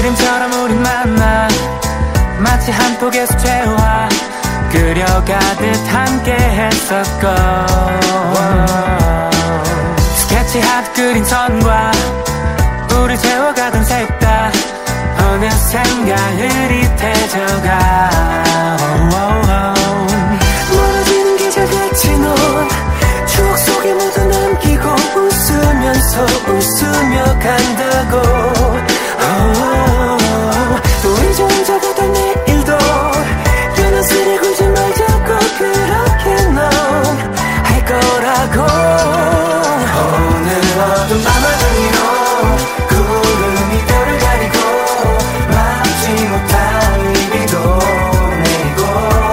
그림처럼 우린 만나 마치 한 폭의 수채화 그려가듯 함께 했었고 스케치하듯 그린 선과 우리 채워가던 색깔 어느샌가 흐릿해져가 멀어지는 계절같이 넌 추억 속에 모두 남기고 웃으면서 웃으며 간다고 또 이제 혼자가 될 내일도 연한스레 굴지 말자고 그렇게 넌 할 거라고 오늘 어두운 밤하늘로 구름이 별을 가리고 막지 못한 이비도 내리고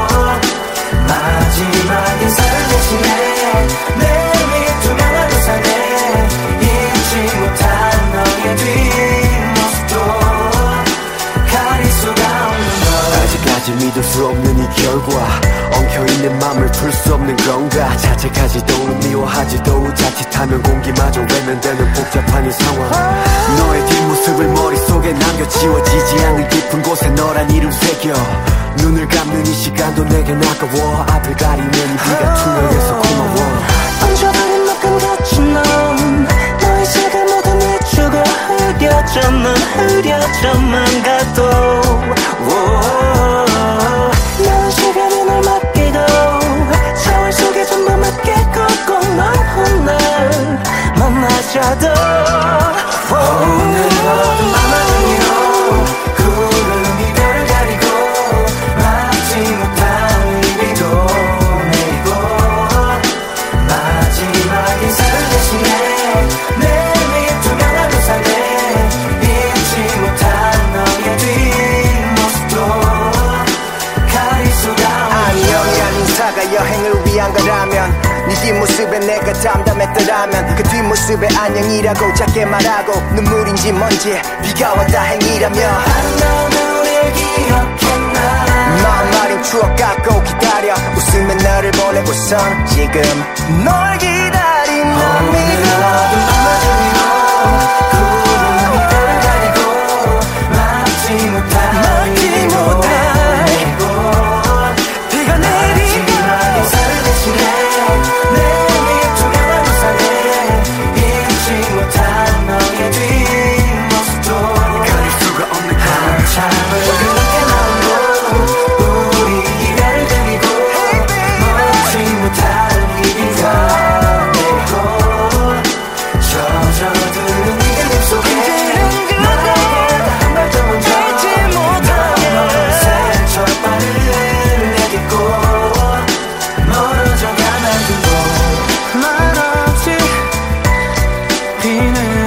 마지막 인사를 대신해 내 위에 투명한 우산에 잊지 못한 너의 뒷모습도 가릴 수가 없는 것 아직까지 믿을 수 없는 이 결과 엉켜있는 맘을 풀 수 없는 건가 자책하지도 미워하지도 자칫하면 공기마저 외면되는 복잡한 이 상황 너의 뒷모습을 머릿속에 남겨 지워지지 않는 깊은 곳에 너란 이름 새겨 눈을 감는 이 시간도 내겐 아까워 앞을 가리는 이 비가 투명해서 고마워 얹어버린 먹금같이 넌 너의 색을 모두 내주고 흐려져만 가도 나는 시간에 널 맡기고 세월 속에 전부 맡기고 꼭 넌 날 만나자도 오늘 어두운 밤하늘로 구름이 별을 가리고 막지 못한 이비도 내리고 마지막 인사를 대신해 내 위에 투명한 우산에 잊지 못한 너의 뒷모습도 가릴 수가 안녕이란 인사가 여행을 위한 거라면 네 뒷모습에 내가 담담했더라면 그 뒷모습에 안녕이라고 작게 말하고 눈물인지 뭔지 비가 와 다행이라며 아름다운 우릴 기억했나 마음 마린 추억 갖고 기다려 웃으며 너를 보내고선 지금 널 기다린 난 믿어 어두운 밤하늘로 구름이 별을 가리고 막지 못한 이비도 내리고 비가 내리고 인사를 대신해 내 위에 투명한 우산에 잊지 못한 너의 뒷모습도 가릴 수가 없는 한참을 그렇게 나오고 우리 이별을 그리고 먹지 못한 이비가 내리고 젖어드는 네 그림 속에 너보다 한 발 더 먼저 어느새 첫 발을 내딛고 멀어져가 만들고 말없이 비는